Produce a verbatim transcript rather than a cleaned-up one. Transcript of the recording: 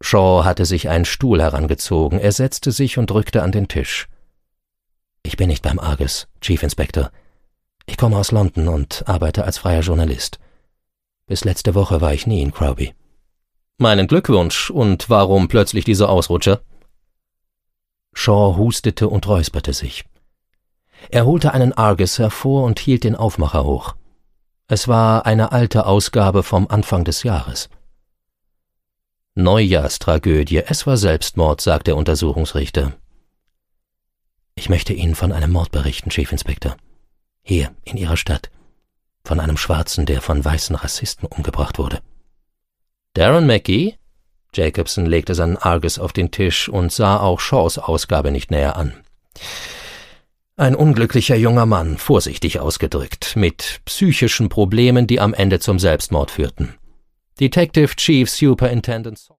Shaw hatte sich einen Stuhl herangezogen. Er setzte sich und drückte an den Tisch. »Ich bin nicht beim Argus, Chief Inspector. Ich komme aus London und arbeite als freier Journalist. Bis letzte Woche war ich nie in Crowby.« »Meinen Glückwunsch. Und warum plötzlich diese Ausrutscher?« Shaw hustete und räusperte sich. Er holte einen Argus hervor und hielt den Aufmacher hoch. Es war eine alte Ausgabe vom Anfang des Jahres. »Neujahrstragödie, es war Selbstmord«, sagte der Untersuchungsrichter. »Ich möchte Ihnen von einem Mord berichten, Chief Inspector. Hier, in Ihrer Stadt. Von einem Schwarzen, der von weißen Rassisten umgebracht wurde.« »Darren McGee?« Jacobson legte seinen Argus auf den Tisch und sah auch Shaws Ausgabe nicht näher an. »Ein unglücklicher junger Mann, vorsichtig ausgedrückt, mit psychischen Problemen, die am Ende zum Selbstmord führten. Detective Chief Superintendent